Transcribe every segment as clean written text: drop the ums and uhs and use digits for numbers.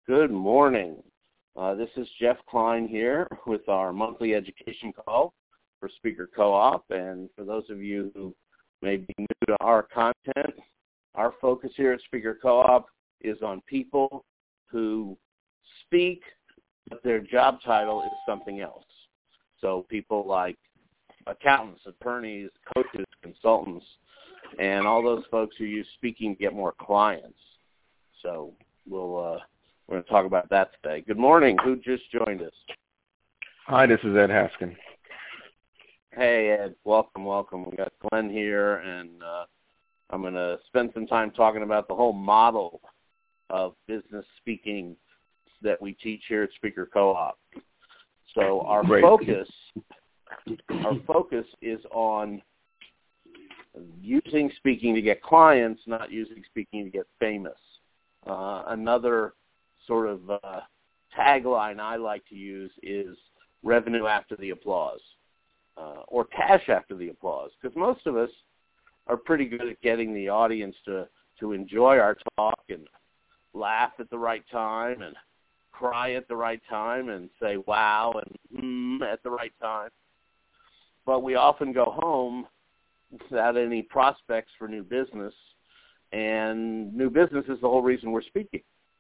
Good morning. This is Jeff Klein here with our monthly education call for Speaker Co-op. And for those of you who may be new to our content, our focus here at Speaker Co-op is on people who speak, but their job title is something else. So people like accountants, attorneys, coaches, consultants, and all those folks who use speaking to get more clients. So we're going to talk about that today. Good morning. Who just joined us? Hi, this is Ed Haskin. Hey, Ed. Welcome. We got Glenn here, and I'm going to spend some time talking about the whole model of business speaking that we teach here at Speaker Co-op. So our focus is on using speaking to get clients, not using speaking to get famous. Another sort of tagline I like to use is revenue after the applause, or cash after the applause, because most of us are pretty good at getting the audience to enjoy our talk and laugh at the right time and cry at the right time and say wow and at the right time. But we often go home without any prospects for new business, and new business is the whole reason we're speaking.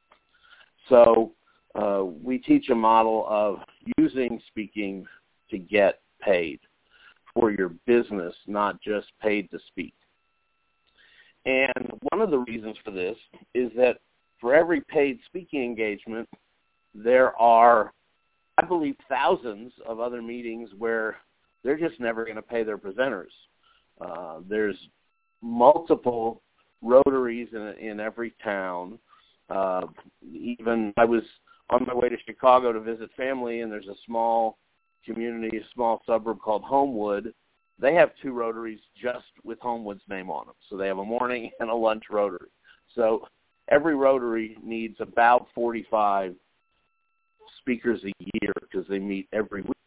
So we teach a model of using speaking to get paid for your business, not just paid to speak. And one of the reasons for this is that for every paid speaking engagement, there are, I believe, thousands of other meetings where they're just never going to pay their presenters. There's multiple Rotaries in every town. Even I was on my way to Chicago to visit family, and there's a small community, a small suburb called Homewood. They have 2 Rotaries just with Homewood's name on them. So they have a morning and a lunch Rotary. So every Rotary needs about 45 speakers a year because they meet every week.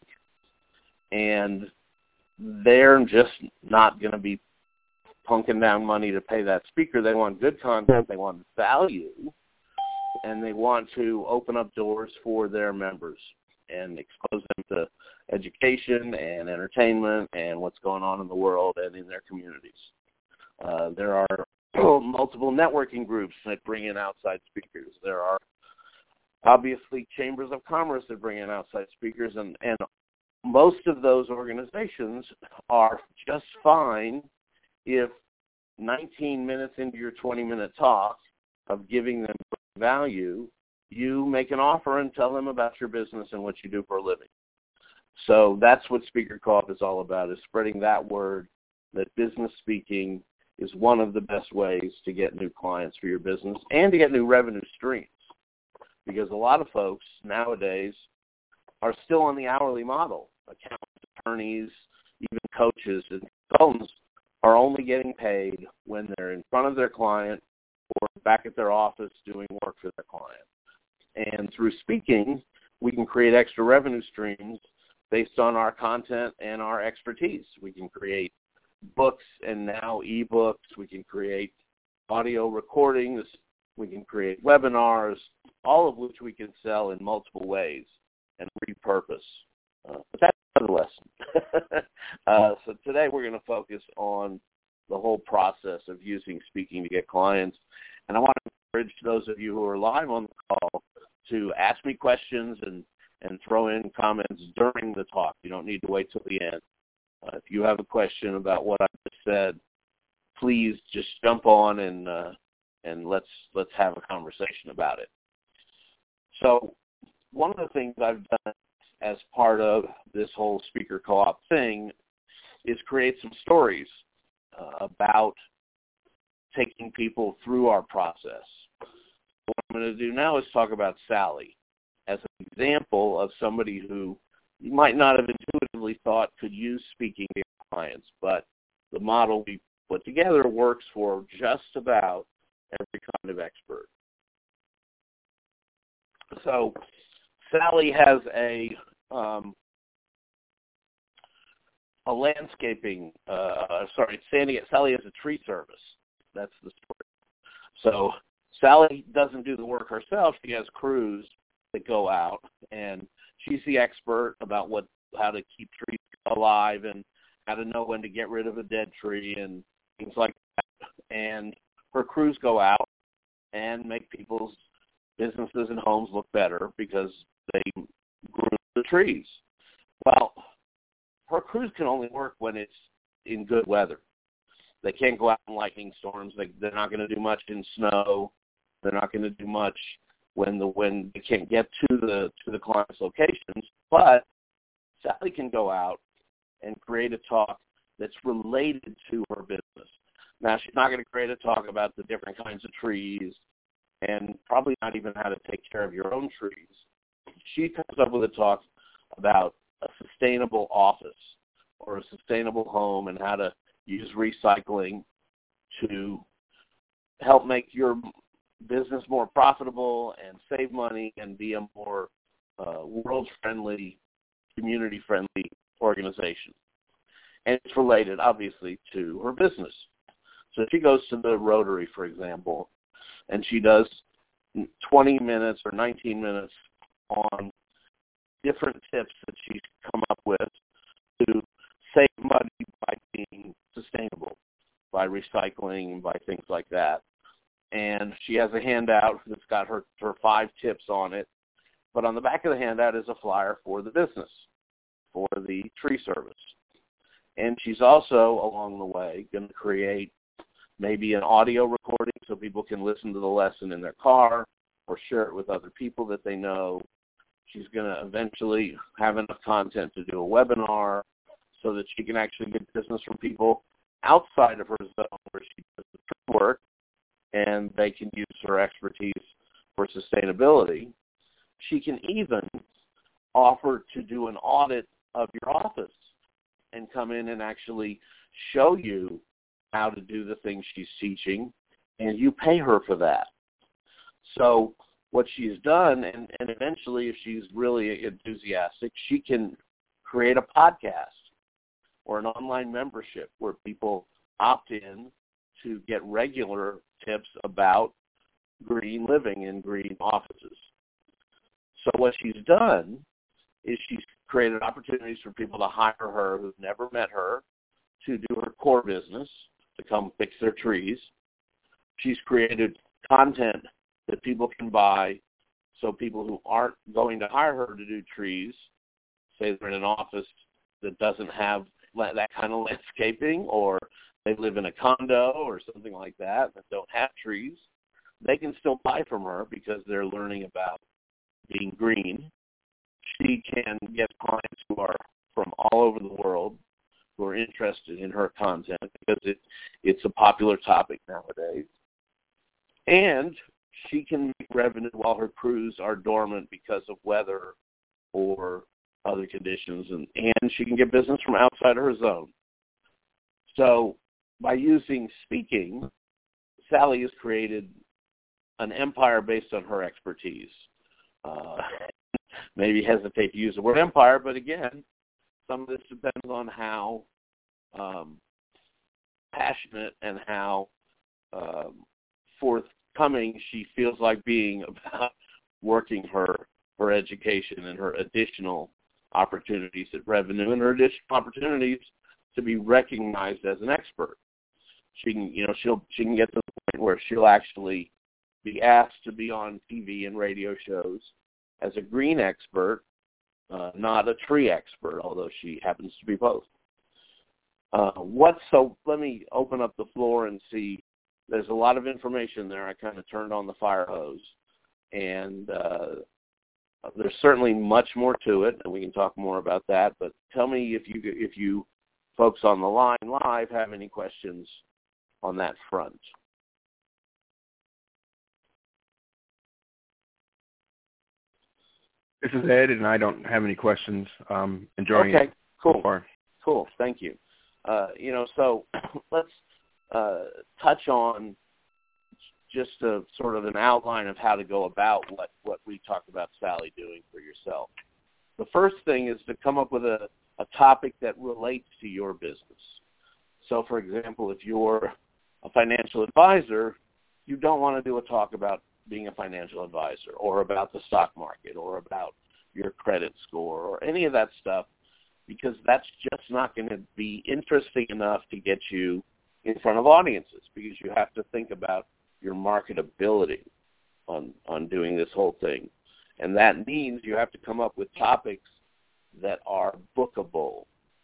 And they're just not going to be punking down money to pay that speaker. They want good content, they want value, and they want to open up doors for their members and expose them to education and entertainment and what's going on in the world and in their communities. There are multiple networking groups that bring in outside speakers. There are obviously chambers of commerce that bring in outside speakers, and most of those organizations are just fine if 19 minutes into your 20-minute talk of giving them value, you make an offer and tell them about your business and what you do for a living. So that's what Speaker Co-op is all about, is spreading that word that business speaking is one of the best ways to get new clients for your business and to get new revenue streams. Because a lot of folks nowadays are still on the hourly model. Accountants, attorneys, even coaches and consultants are only getting paid when they're in front of their client or back at their office doing work for their client. And through speaking, we can create extra revenue streams based on our content and our expertise. We can create books and now ebooks. We can create audio recordings. We can create webinars, all of which we can sell in multiple ways and repurpose. But that's another lesson. So today we're going to focus on the whole process of using speaking to get clients. And I want to encourage those of you who are live on the call to ask me questions and throw in comments during the talk. You don't need to wait till the end. If you have a question about what I just said, please just jump on and let's have a conversation about it. So one of the things I've done as part of this whole Speaker Co-op thing is create some stories about taking people through our process. What I'm going to do now is talk about Sally as an example of somebody who you might not have intuitively thought could use speaking to clients, but the model we put together works for just about every kind of expert. So Sally has a landscaping, Sally has a tree service. That's the story. So Sally doesn't do the work herself. She has crews that go out, and she's the expert about how to keep trees alive and how to know when to get rid of a dead tree and things like that. And her crews go out and make people's businesses and homes look better because they grew the trees. Well, her crews can only work when it's in good weather. They can't go out in lightning storms. They're not going to do much in snow. They're not going to do much when they can't get to the client's locations. But Sally can go out and create a talk that's related to her business. Now, she's not going to create a talk about the different kinds of trees and probably not even how to take care of your own trees. She comes up with a talk about a sustainable office or a sustainable home and how to use recycling to help make your business more profitable and save money and be a more world-friendly, community-friendly organization. And it's related, obviously, to her business. So if she goes to the Rotary, for example, and she does 20 minutes or 19 minutes on different tips that she's come up with to save money by being sustainable, by recycling, by things like that. And she has a handout that's got her 5 tips on it. But on the back of the handout is a flyer for the business, for the tree service. And she's also, along the way, going to create maybe an audio recording so people can listen to the lesson in their car or share it with other people that they know. She's going to eventually have enough content to do a webinar so that she can actually get business from people outside of her zone where she does the tree work, and they can use her expertise for sustainability. She can even offer to do an audit of your office and come in and actually show you how to do the things she's teaching, and you pay her for that. So what she's done, and eventually if she's really enthusiastic, she can create a podcast or an online membership where people opt in to get regular tips about green living and green offices. So what she's done is she's created opportunities for people to hire her who've never met her to do her core business, to come fix their trees. She's created content that people can buy so people who aren't going to hire her to do trees, say they're in an office that doesn't have that kind of landscaping, or they live in a condo or something like that don't have trees, they can still buy from her because they're learning about being green. She can get clients who are from all over the world who are interested in her content because it's a popular topic nowadays. And she can make revenue while her crews are dormant because of weather or other conditions, and she can get business from outside her zone. So by using speaking, Sally has created an empire based on her expertise. Maybe hesitate to use the word empire, but again, some of this depends on how passionate and how forthcoming she feels like being about working her education and her additional opportunities at revenue and her additional opportunities to be recognized as an expert. She can, she can get to the point where she'll actually be asked to be on TV and radio shows as a green expert, not a tree expert, although she happens to be both. So let me open up the floor and see. There's a lot of information there. I kind of turned on the fire hose, and there's certainly much more to it, and we can talk more about that. But tell me if you folks on the line live have any questions on that front. This is Ed, and I don't have any questions. Enjoying it so far. Cool. Thank you. So let's touch on just a sort of an outline of how to go about what we talked about Sally doing for yourself. The first thing is to come up with a topic that relates to your business. So, for example, if you're a financial advisor, you don't want to do a talk about being a financial advisor or about the stock market or about your credit score or any of that stuff, because that's just not going to be interesting enough to get you in front of audiences, because you have to think about your marketability on doing this whole thing. And that means you have to come up with topics that are bookable.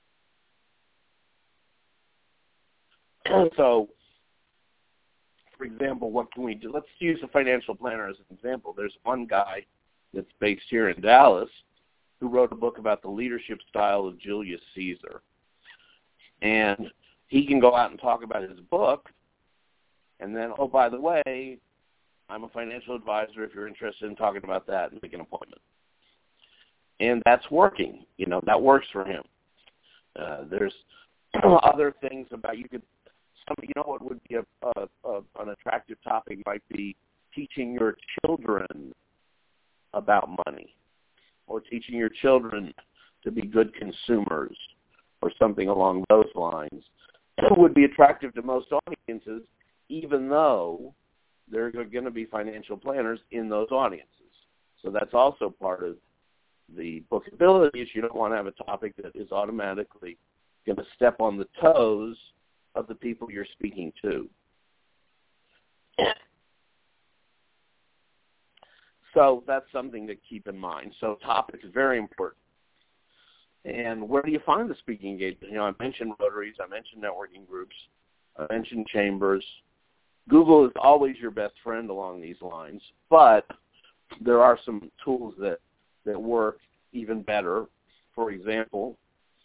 So, for example, what can we do? Let's use a financial planner as an example. There's one guy that's based here in Dallas who wrote a book about the leadership style of Julius Caesar. And he can go out and talk about his book, and then, oh, by the way, I'm a financial advisor. If you're interested in talking about that, make an appointment. And that's working. You know, that works for him. There's other things about you know what would be an attractive topic might be teaching your children about money, or teaching your children to be good consumers, or something along those lines. It would be attractive to most audiences, even though there are going to be financial planners in those audiences. So that's also part of the bookability, is you don't want to have a topic that is automatically going to step on the toes of the people you're speaking to. So that's something to keep in mind. So topic is very important. And where do you find the speaking engagement? You know, I mentioned Rotaries, I mentioned networking groups, I mentioned chambers. Google is always your best friend along these lines, but there are some tools that work even better. For example,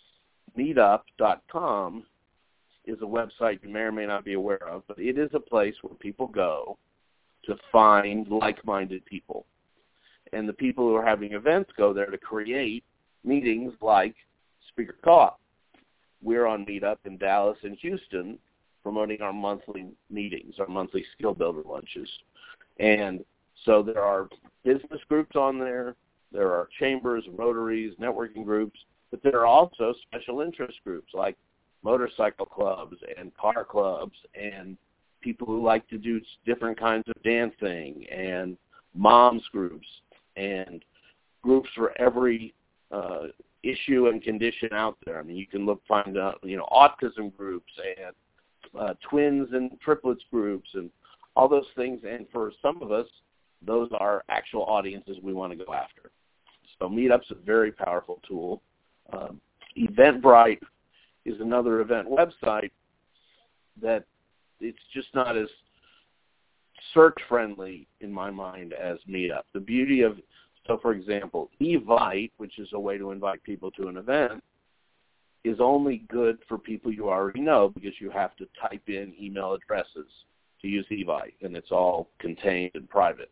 meetup.com is a website you may or may not be aware of, but it is a place where people go to find like-minded people. And the people who are having events go there to create meetings like Speaker Co-op. We're on Meetup in Dallas and Houston promoting our monthly meetings, our monthly skill builder lunches. And so there are business groups on there, there are chambers, Rotaries, networking groups, but there are also special interest groups like motorcycle clubs and car clubs and people who like to do different kinds of dancing and moms groups and groups for every issue and condition out there. I mean, you can find autism groups and twins and triplets groups and all those things. And for some of us, those are actual audiences we want to go after. So Meetup's a very powerful tool. Eventbrite is another event website that it's just not as search-friendly in my mind as Meetup. The beauty of, so for example, Evite, which is a way to invite people to an event, is only good for people you already know because you have to type in email addresses to use Evite, and it's all contained and private.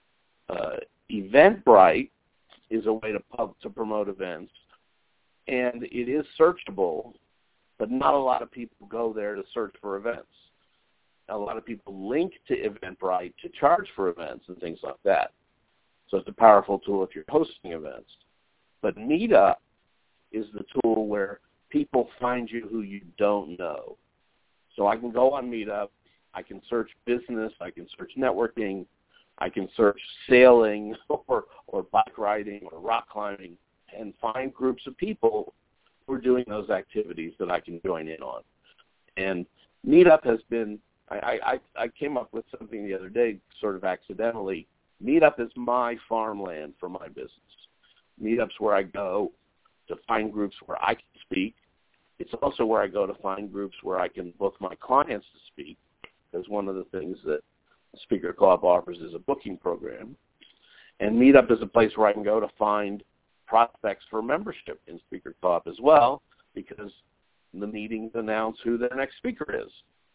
Eventbrite is a way to promote events, and it is searchable, but not a lot of people go there to search for events. A lot of people link to Eventbrite to charge for events and things like that. So it's a powerful tool if you're hosting events. But Meetup is the tool where people find you who you don't know. So I can go on Meetup, I can search business, I can search networking, I can search sailing or bike riding or rock climbing and find groups of people who are doing those activities that I can join in on. And Meetup has been, I came up with something the other day sort of accidentally. Meetup is my farmland for my business. Meetup's where I go to find groups where I can speak. It's also where I go to find groups where I can book my clients to speak, because one of the things that Speaker Co-op offers is a booking program. And Meetup is a place where I can go to find prospects for membership in Speaker Co-op as well, because the meetings announce who their next speaker is.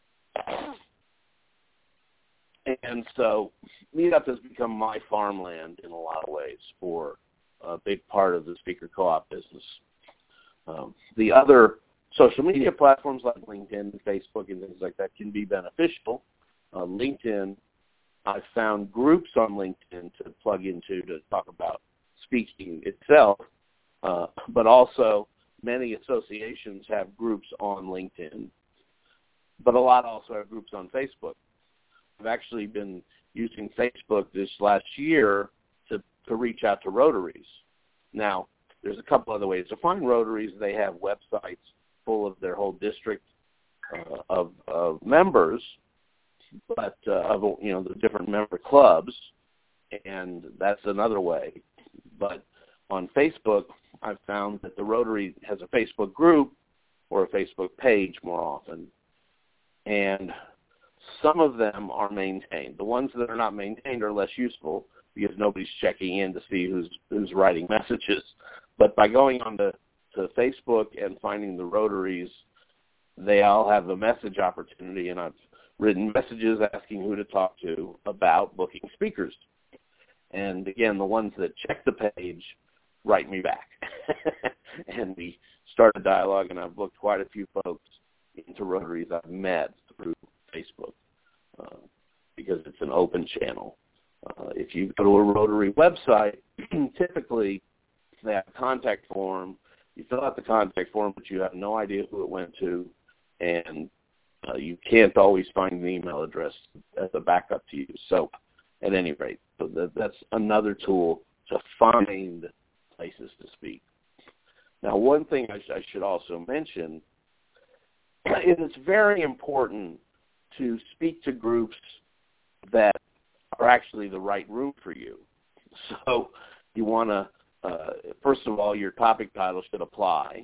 And so Meetup has become my farmland in a lot of ways for a big part of the Speaker Co-op business. The other social media platforms like LinkedIn and Facebook and things like that can be beneficial. LinkedIn, I've found groups on LinkedIn to plug into to talk about speaking itself, but also many associations have groups on LinkedIn, but a lot also have groups on Facebook. I've actually been using Facebook this last year to reach out to Rotaries. Now, there's a couple other ways to find Rotaries. They have websites full of their whole district of members, but of the different member clubs, and that's another way. But on Facebook, I've found that the Rotary has a Facebook group or a Facebook page more often, and some of them are maintained. The ones that are not maintained are less useful because nobody's checking in to see who's writing messages. But by going on to Facebook and finding the Rotaries, they all have a message opportunity, and I've written messages asking who to talk to about booking speakers. And again, the ones that check the page write me back. And we start a dialogue, and I've booked quite a few folks into Rotaries I've met through Facebook because it's an open channel. If you go to a Rotary website, typically they have a contact form. You fill out the contact form, but you have no idea who it went to, and you can't always find the email address as a backup to you. So at any rate, that's another tool to find places to speak. Now, one thing I should also mention is it's very important to speak to groups that are actually the right room for you. So you want to, first of all, your topic title should apply.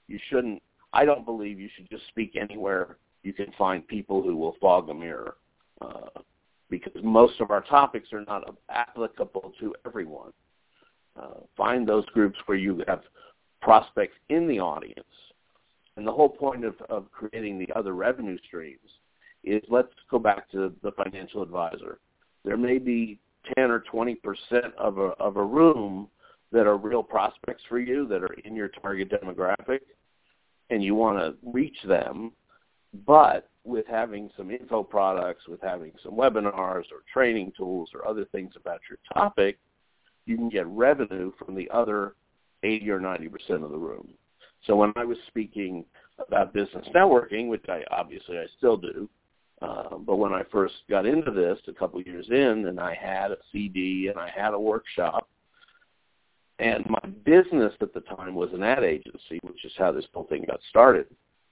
I don't believe you should just speak anywhere you can find people who will fog a mirror, because most of our topics are not applicable to everyone. Find those groups where you have prospects in the audience. And the whole point of creating the other revenue streams is, let's go back to the financial advisor. There may be 10 or 20% of a room that are real prospects for you, that are in your target demographic, and you want to reach them. But with having some info products, with having some webinars or training tools or other things about your topic, you can get revenue from the other 80 or 90% of the room. So when I was speaking about business networking, which I still do, but when I first got into this a couple of years in, and I had a CD and I had a workshop, and my business at the time was an ad agency, which is how this whole thing got started.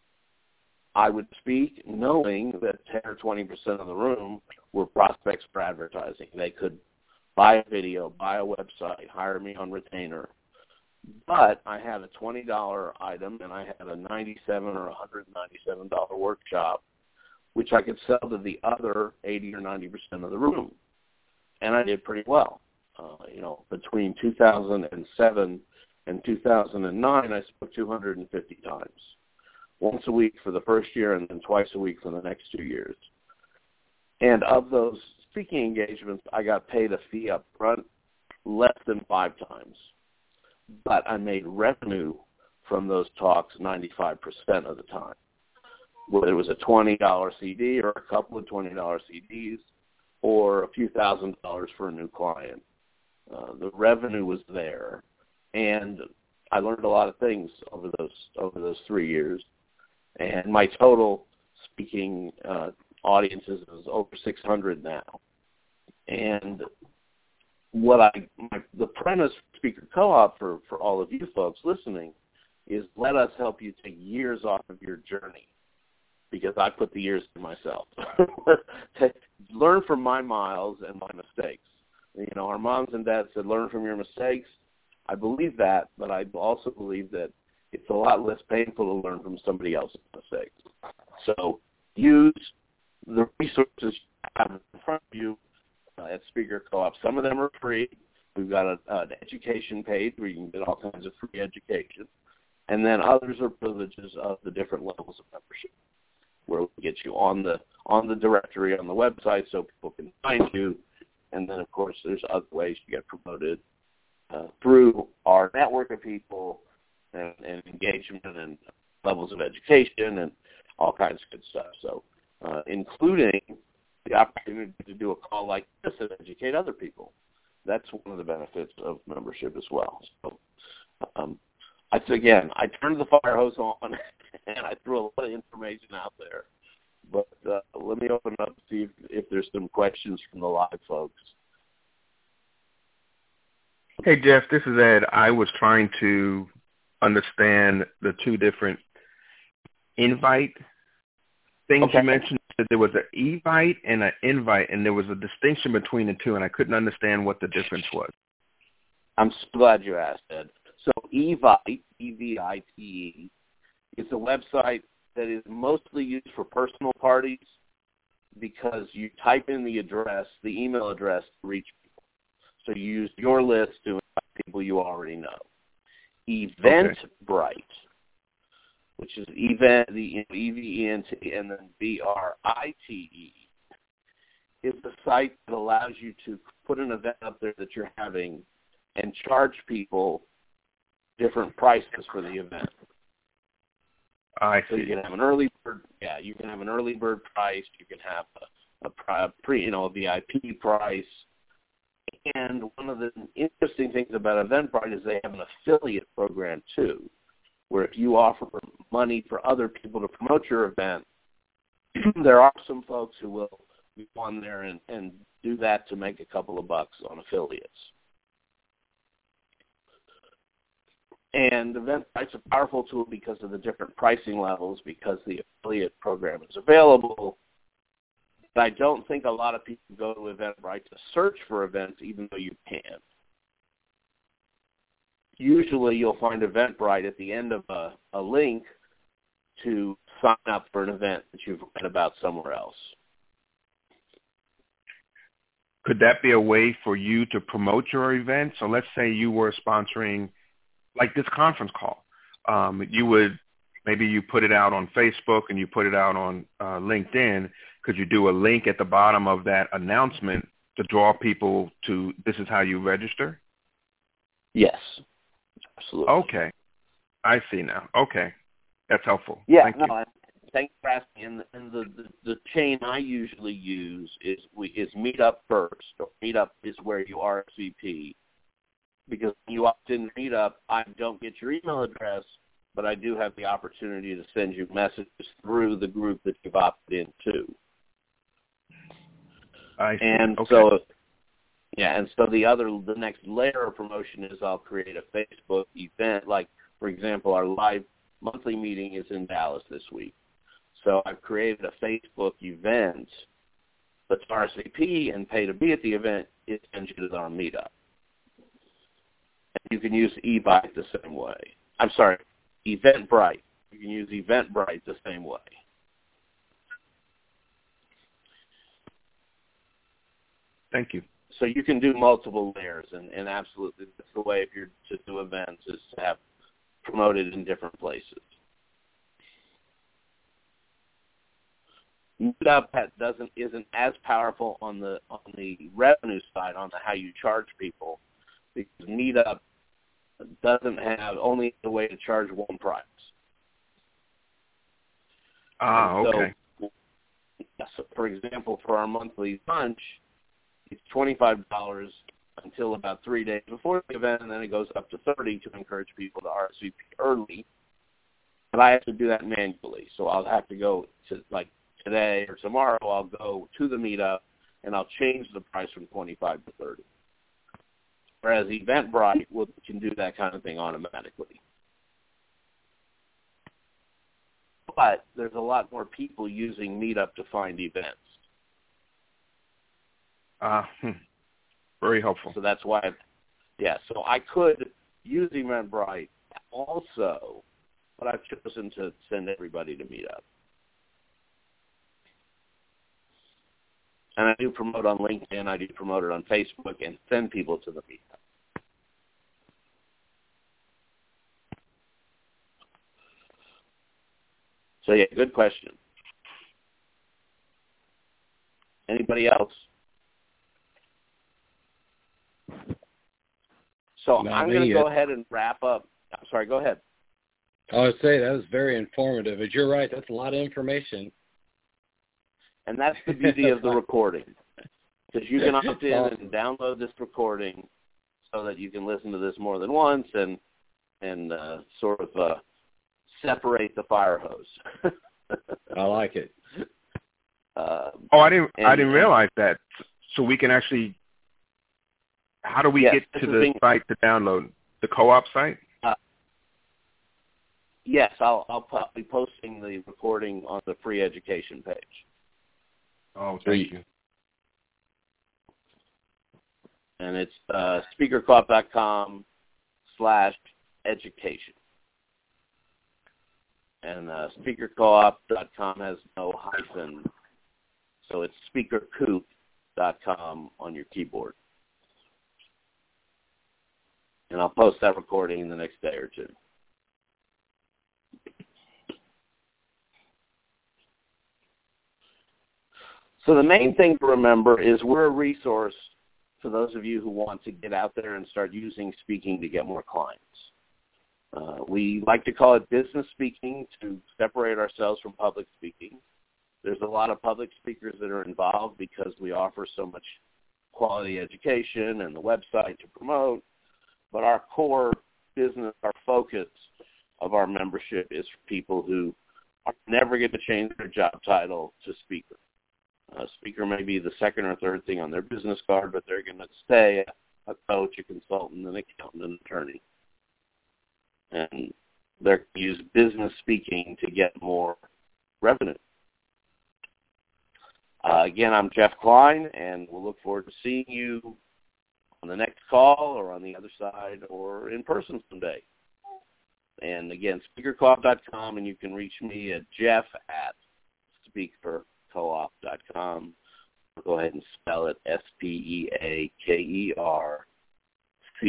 I would speak knowing that 10 or 20% of the room were prospects for advertising. They could buy a video, buy a website, hire me on retainer. But I had a $20 item, and I had a $97 or $197 workshop, which I could sell to the other 80 or 90% of the room. And I did pretty well. Between 2007 and 2009, I spoke 250 times. Once a week for the first year and then twice a week for the next 2 years. And of those speaking engagements, I got paid a fee up front less than 5 times. But I made revenue from those talks 95% of the time. Whether it was a $20 CD or a couple of $20 CDs or a few $1,000s for a new client. The revenue was there, and I learned a lot of things over those 3 years. And my total speaking audiences is over 600 now. And the premise Speaker Co-op for all of you folks listening is, let us help you take years off of your journey, because I put the years to myself. Learn from my miles and my mistakes. Our moms and dads said, learn from your mistakes. I believe that, but I also believe that it's a lot less painful to learn from somebody else's mistakes. So use the resources you have in front of you at Speaker Co-op. Some of them are free. We've got an education page where you can get all kinds of free education. And then others are privileges of the different levels of membership, where we get you on the directory on the website so people can find you. And then, of course, there's other ways you get promoted through our network of people and engagement and levels of education and all kinds of good stuff. So including the opportunity to do a call like this and educate other people. That's one of the benefits of membership as well. So I turned the fire hose on and I threw a lot of information out there. But let me open it up to see if there's some questions from the live folks. Hey, Jeff, this is Ed. I was trying to understand the two different invite things you mentioned. That there was an evite and an invite, and there was a distinction between the two, and I couldn't understand what the difference was. I'm so glad you asked, Ed. So Evite, E-V-I-T-E, is a website that is mostly used for personal parties because you type in the email address to reach people. So you use your list to invite people you already know. Eventbrite, which is E-V-E-N-T and then B-R-I-T-E, is the site that allows you to put an event up there that you're having and charge people different prices for the event. I see. So you can have an early bird. Yeah, you can have an early bird price. You can have a VIP price. And one of the interesting things about Eventbrite is they have an affiliate program too, where if you offer money for other people to promote your event, there are some folks who will go on there and do that to make a couple of bucks on affiliates. And Eventbrite's a powerful tool because of the different pricing levels, because the affiliate program is available. But I don't think a lot of people go to Eventbrite to search for events, even though you can. Usually you'll find Eventbrite at the end of a link to sign up for an event that you've read about somewhere else. Could that be a way for you to promote your event? So let's say you were sponsoring like this conference call. Maybe you put it out on Facebook and you put it out on LinkedIn. Could you do a link at the bottom of that announcement to draw people to this is how you register? Yes, absolutely. Okay. I see now. Okay. That's helpful. Yeah, Thank you. Thanks for asking. And the chain I usually use is Meetup first. Or Meetup is where you RSVP. Because when you opt in Meetup, I don't get your email address, but I do have the opportunity to send you messages through the group that you've opted into. I see. And okay. so the next layer of promotion is I'll create a Facebook event. Like, for example, our live monthly meeting is in Dallas this week. So I've created a Facebook event that's RSVP and pay to be at the event. It sends you to our Meetup. And you can use Evite the same way. I'm sorry, Eventbrite. You can use Eventbrite the same way. Thank you. So you can do multiple layers, and absolutely that's the way if you're to do events is to have promoted in different places. Meetup isn't as powerful on the revenue side, on how you charge people, because Meetup doesn't have only the way to charge one price. Okay. So, for example, for our monthly lunch, it's $25 until about 3 days before the event, and then it goes up to $30 to encourage people to RSVP early. But I have to do that manually, so I'll have to go to, like today or tomorrow, I'll go to the Meetup, and I'll change the price from $25 to $30. Whereas Eventbrite can do that kind of thing automatically. But there's a lot more people using Meetup to find events. Very helpful. So that's why, so I could use Eventbrite also, but I've chosen to send everybody to Meetup. And I do promote on LinkedIn, I do promote it on Facebook, and send people to the Meetup. So, good question. Anybody else? So I'm going to go ahead and wrap up. I'm sorry, go ahead. I would say that was very informative. But you're right, that's a lot of information. And that's the beauty of the recording, because you can opt in and download this recording so that you can listen to this more than once and sort of separate the fire hose. I like it. I didn't realize that. So we can actually, how do we get to the site to download the co-op site? Yes, I'll be posting the recording on the free education page. Oh, thank you. And it's speakercoop.com/education. And speakercoop.com has no hyphen, so it's speakercoop.com on your keyboard. And I'll post that recording in the next day or two. So the main thing to remember is we're a resource for those of you who want to get out there and start using speaking to get more clients. We like to call it business speaking to separate ourselves from public speaking. There's a lot of public speakers that are involved because we offer so much quality education and the website to promote. But our core business, our focus of our membership is for people who are never going to change their job title to speaker. Speaker may be the second or third thing on their business card, but they're going to stay a coach, a consultant, an accountant, an attorney. And they're going to use business speaking to get more revenue. Again, I'm Jeff Klein, and we'll look forward to seeing you on the next call or on the other side or in person someday. And again, speakercoop.com, and you can reach me at jeff@speakercoop.com. Go ahead and spell it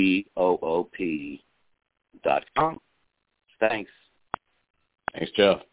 SpeakerCoop.com. Thanks. Thanks, Jeff.